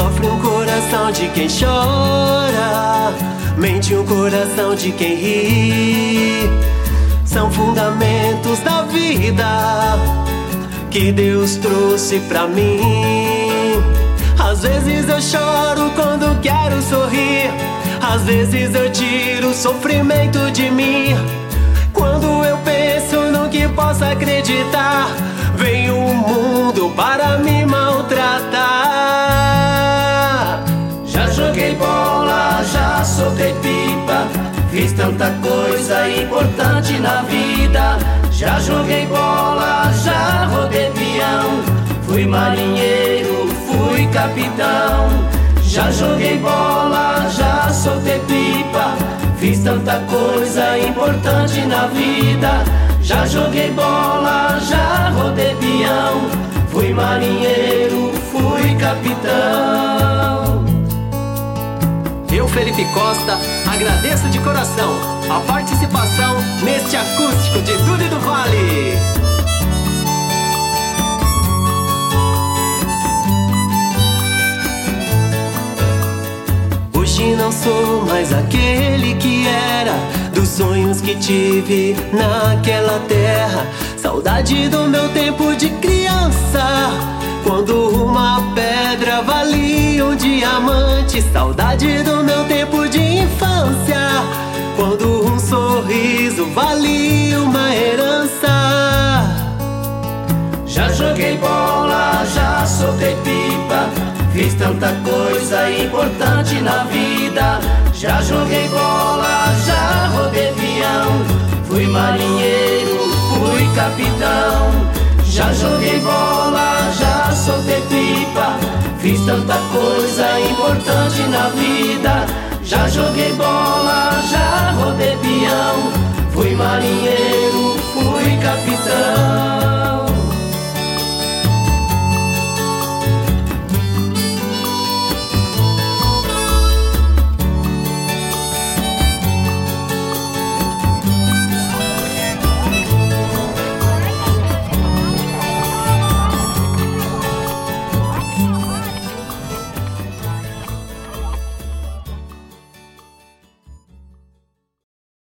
Sofre um coração de quem chora, mente um coração de quem ri. São fundamentos da vida que Deus trouxe pra mim. Às vezes eu choro quando quero sorrir, às vezes eu tiro o sofrimento de mim. Quando eu penso no que posso acreditar, vem o mundo para me maltratar. Já joguei bola, já soltei pipa, fiz tanta coisa importante na vida. Já joguei bola, já rodei peão, fui marinheiro, fui capitão. Já joguei bola, já soltei pipa, fiz tanta coisa importante na vida. Já joguei bola, já rodei peão, fui marinheiro, fui capitão. Eu, Felipe Costa, agradeço de coração a participação neste acústico de Dudy do Vale. Hoje não sou mais aquele que era, dos sonhos que tive naquela terra. Saudade do meu tempo de criança, quando uma pedra valia um diamante. Saudade do meu tempo de infância, quando um sorriso valia uma herança. Já joguei bola, já soltei pipa, fiz tanta coisa importante na vida. Já joguei bola, já rodei peão, fui marinheiro, fui capitão. Já joguei bola, já soltei pipa, fiz tanta coisa importante na vida. Já joguei bola, já rodei peão, fui marinheiro.